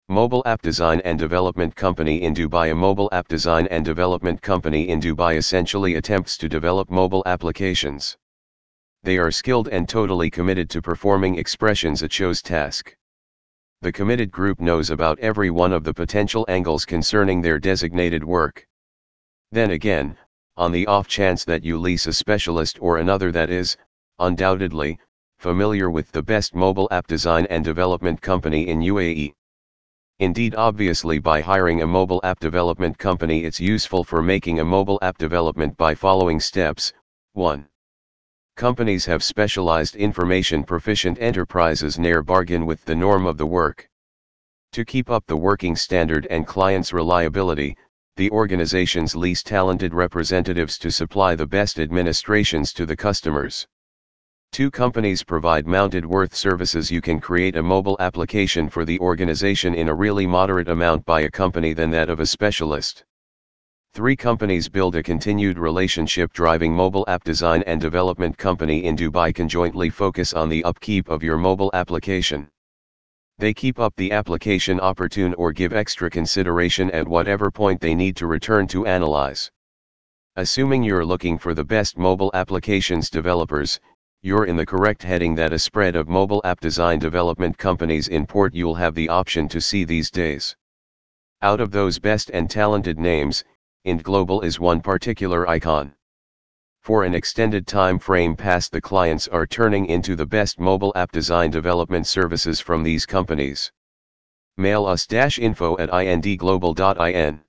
Mobile App Design and Development Company in Dubai. A mobile app design and development company in Dubai essentially attempts to develop mobile applications. They are skilled and totally committed to performing expressions a chose task. The committed group knows about every one of the potential angles concerning their designated work. Then again, on the off chance that you lease a specialist or another that is, undoubtedly, familiar with the best mobile app design and development company in UAE. Indeed, obviously, by hiring a mobile app development company, it's useful for making a mobile app development by following steps. 1. Companies have specialized information proficient enterprises near bargain with the norm of the work. To keep up the working standard and clients' reliability, the organizations lease talented representatives to supply the best administrations to the customers. 2. Companies provide mounted worth services. You can create a mobile application for the organization in a really moderate amount by a company than that of a specialist. 3. Companies build a continued relationship driving mobile app design and development company in Dubai conjointly focus on the upkeep of your mobile application. They keep up the application opportune or give extra consideration at whatever point they need to return to analyze. Assuming you're looking for the best mobile applications developers, you're in the correct heading. That a spread of mobile app design development companies in port you'll have the option to see these days. Out of those best and talented names, Ind Global is one particular icon. For an extended time frame past, the clients are turning into the best mobile app design development services from these companies. Mail us -info@indglobal.in